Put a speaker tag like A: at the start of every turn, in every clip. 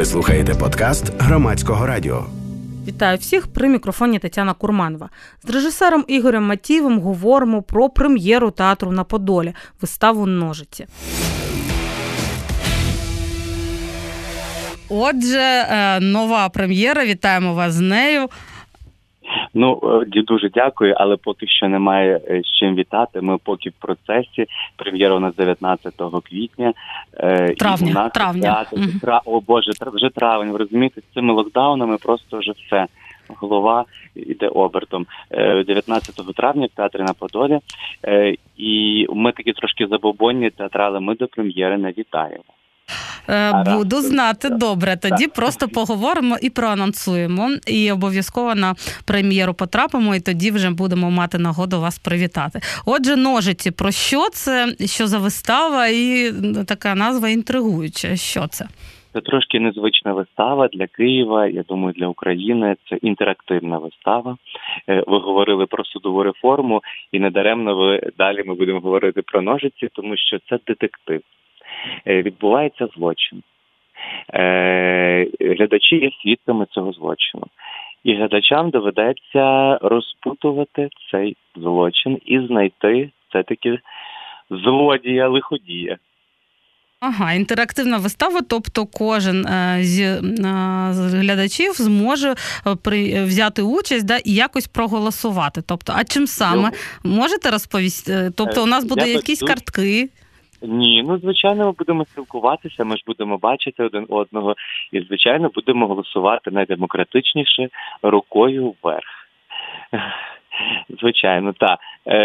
A: Ви слухаєте подкаст Громадського радіо.
B: Вітаю всіх, при мікрофоні Тетяна Курманова. З режисером Ігорем Матієвим говоримо про прем'єру театру на Подолі – виставу «Ножиці». Отже, нова прем'єра, вітаємо вас з нею.
C: Дуже дякую, але поки що немає з чим вітати. Ми поки в процесі. Прем'єра у нас 19 квітня.
B: Травня.
C: Вже травень. Ви розумієте, з цими локдаунами просто вже все. Голова йде обертом. 19 травня в театрі на Подолі. І ми такі трошки забобонні театрали, ми до прем'єри не вітаємо.
B: Буду знати, добре. Тоді просто поговоримо і проанонсуємо. І обов'язково на прем'єру потрапимо, і тоді вже будемо мати нагоду вас привітати. Отже, «Ножиці». Про що це? Що за вистава? І така назва інтригуюча. Що це?
C: Це трошки незвична вистава для Києва, я думаю, для України. Це інтерактивна вистава. Ви говорили про судову реформу, і недаремно далі ми будемо говорити про «Ножиці», тому що це детектив. Відбувається злочин. Глядачі є свідками цього злочину. І глядачам доведеться розпутувати цей злочин і знайти все-таки злодія, лиходія.
B: Ага, інтерактивна вистава, тобто кожен з глядачів зможе взяти участь, і якось проголосувати. Тобто, а чим саме? Можете розповісти? Тобто у нас будуть якісь картки?
C: Ні, звичайно, ми будемо спілкуватися, ми ж будемо бачити один одного і, звичайно, будемо голосувати найдемократичніше рукою вверх. Звичайно, так.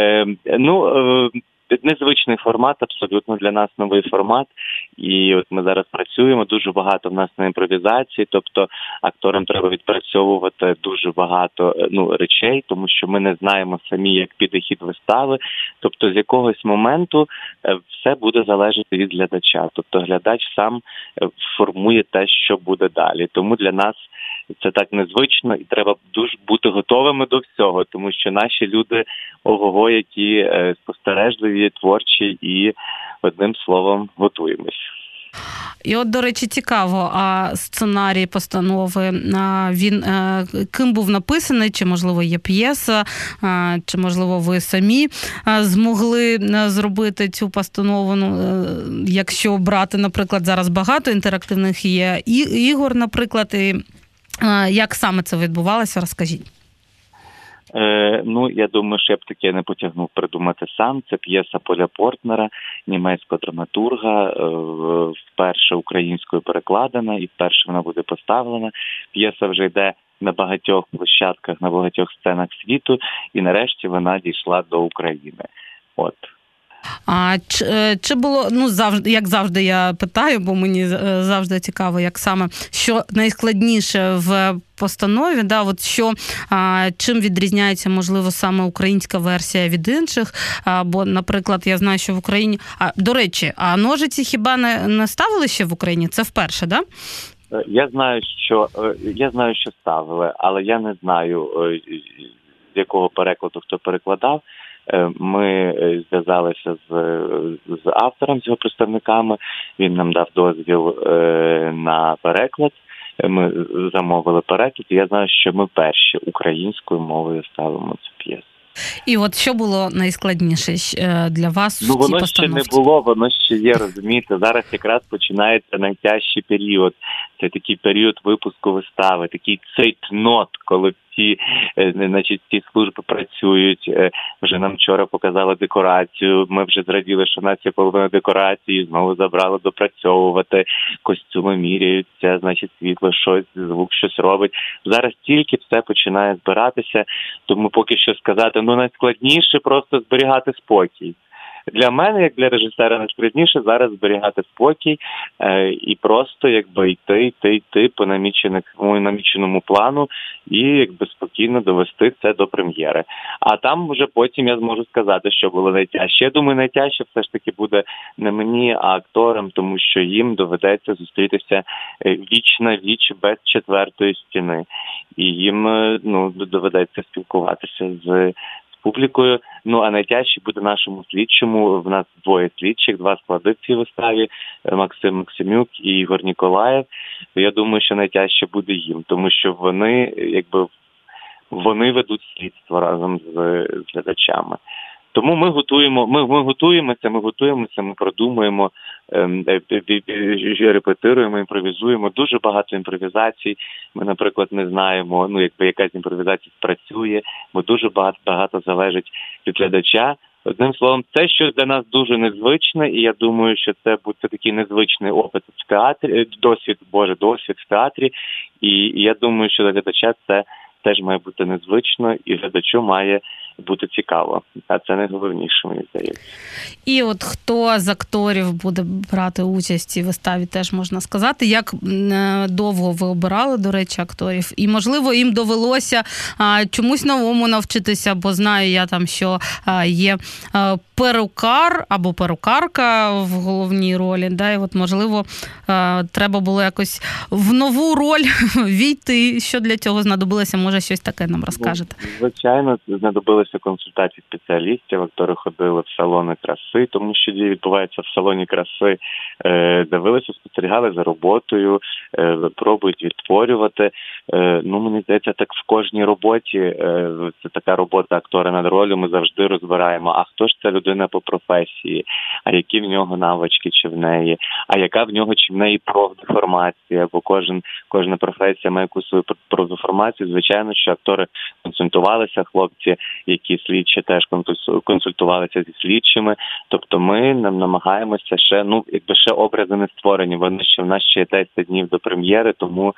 C: Незвичний формат, абсолютно для нас новий формат. І от ми зараз працюємо, дуже багато в нас на імпровізації, тобто акторам треба відпрацьовувати дуже багато речей, тому що ми не знаємо самі, як піде хід вистави. Тобто з якогось моменту все буде залежати від глядача. Тобто глядач сам формує те, що буде далі. Тому для нас це так незвично і треба дуже бути готовими до всього, тому що наші люди ого-го, які спостережливі, творчі і, одним словом, готуємось.
B: І от, до речі, цікаво, а сценарій постанови, він ким був написаний? Чи, можливо, є п'єса? Чи, можливо, ви самі змогли зробити цю постанову? Якщо брати, наприклад, зараз багато інтерактивних є ігор, наприклад, і як саме це відбувалося, розкажіть.
C: Я думаю, що я б таке не потягнув придумати сам. Це п'єса Поля Портнера, німецького драматурга, вперше українською перекладена і вперше вона буде поставлена. П'єса вже йде на багатьох площадках, на багатьох сценах світу і нарешті вона дійшла до України. От.
B: А чи було, як завжди я питаю, бо мені завжди цікаво, як саме, що найскладніше в постанові, чим відрізняється, можливо, саме українська версія від інших, бо, наприклад, я знаю, що в Україні, до речі, «Ножиці» хіба не ставили ще в Україні? Це вперше, да?
C: Я знаю, що ставили, але я не знаю, з якого перекладу хто перекладав. Ми зв'язалися з автором, з його представниками, він нам дав дозвіл на переклад, ми замовили переклад, і я знаю, що ми перші українською мовою ставимо цю п'єсу.
B: І от що було найскладніше для вас в цій
C: постановці? Воно ще не було, воно ще є, розумієте, зараз якраз починається найтяжчий період. Це такий період випуску вистави, такий цейтнот, коли ці служби працюють. Вже нам вчора показали декорацію, ми вже зраділи, що в нас є половина декорації, знову забрали допрацьовувати, костюми міряються, світло щось, звук щось робить. Зараз тільки все починає збиратися, тому поки що сказати, найскладніше просто зберігати спокій. Для мене, як для режисера, найскладніше зараз зберігати спокій і просто йти по наміченому плану і спокійно довести це до прем'єри. А там вже потім я зможу сказати, що було найтяжче. Я думаю, найтяжче все ж таки буде не мені, а акторам, тому що їм доведеться зустрітися віч на віч без четвертої стіни. І їм доведеться спілкуватися з публікою. Ну, а найтяжче буде нашому слідчому. В нас 2 слідчих, 2 склади в цій виставі, Максим Максимюк і Ігор Ніколаєв. Я думаю, що найтяжче буде їм, тому що вони ведуть слідство разом з глядачами. Тому ми готуємося, ми продумуємо, репетируємо, імпровізуємо. Дуже багато імпровізацій. Ми, наприклад, не знаємо, якась імпровізація спрацює, бо дуже багато залежить від глядача. Одним словом, це щось для нас дуже незвичне, і я думаю, що це буде такий незвичний опит в театрі, досвід в театрі, і я думаю, що для глядача це теж має бути незвично, і глядачу має бути цікаво. А це найголовніше, мені здається.
B: І от хто з акторів буде брати участь у цій виставі, теж можна сказати. Як довго ви обирали, до речі, акторів? І, можливо, їм довелося чомусь новому навчитися, бо знаю я там, що є перукар або перукарка в головній ролі, да, і от, можливо, треба було якось в нову роль війти. Що для цього знадобилося? Може, щось таке нам розкажете?
C: Звичайно, знадобилися консультації спеціалістів, актори ходили в салони краси, тому що дії відбуваються в салоні краси, дивилися, спостерігали за роботою, пробують відтворювати. Мені здається, так в кожній роботі, це така робота актора над ролью, ми завжди розбираємо, а хто ж ця людина по професії, а які в нього навички чи в неї, а яка в нього чи в неї профдеформація, бо кожна професія має якусь свою профдеформацію. Звичайно, що актори консультувалися, хлопці, які слідчі теж консультувалися зі слідчими. Тобто ми намагаємося ще образи не створені. Вони в нас ще є 10 днів до прем'єри, тому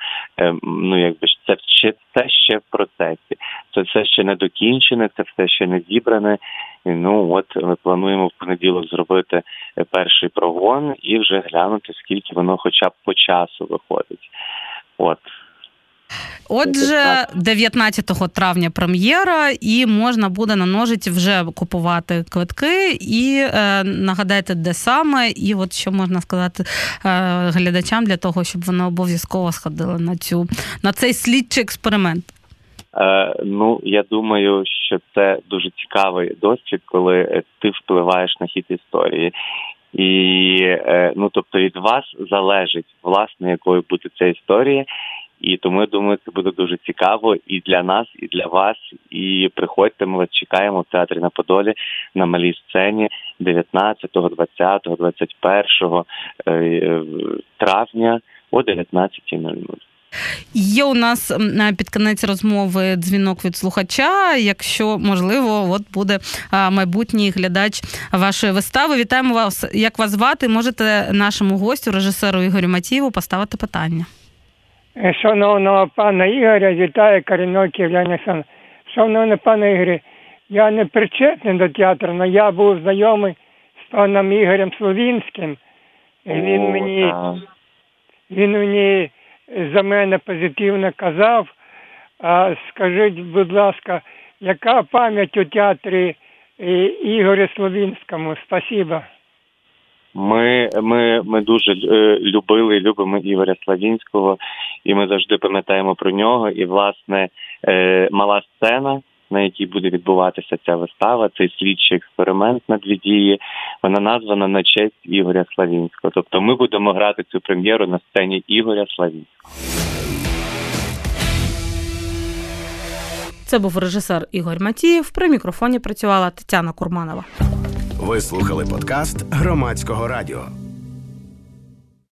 C: це ще в процесі. Це все ще не докінчене, це все ще не зібране. І, ми плануємо в понеділок зробити перший прогон і вже глянути, скільки воно хоча б по часу виходить.
B: Отже, 19 травня прем'єра, і можна буде на ножиці вже купувати квитки. І нагадайте, де саме, і от що можна сказати глядачам для того, щоб вони обов'язково сходили на цей слідчий експеримент.
C: Я думаю, що це дуже цікавий досвід, коли ти впливаєш на хід історії. І, тобто від вас залежить, власне, якою буде ця історія. І тому, я думаю, це буде дуже цікаво і для нас, і для вас. І приходьте, ми вас чекаємо в театрі на Подолі на малій сцені 19, 20, 21 травня о 19:00.
B: Є у нас під кінець розмови дзвінок від слухача. Якщо, можливо, буде майбутній глядач вашої вистави. Вітаємо вас. Як вас звати? Можете нашому гостю, режисеру Ігорю Матієву, поставити питання.
D: Шановного пана Ігоря, вітаю корінного київлянина. Шановний пане Ігорі, я не причетний до театру, але я був знайомий з паном Ігорем Словінським. Він мені за мене позитивно казав. Скажіть, будь ласка, яка пам'ять у театрі Ігорю Словінському? Спасибо.
C: Ми дуже любили і любимо Ігоря Словінського, і ми завжди пам'ятаємо про нього. І, власне, мала сцена, на якій буде відбуватися ця вистава, цей слідчий експеримент на 2 дії, вона названа на честь Ігоря Словінського. Тобто ми будемо грати цю прем'єру на сцені Ігоря Словінського.
B: Це був режисер Ігор Матієв. При мікрофоні працювала Тетяна Курманова.
A: Ви слухали подкаст Громадського радіо.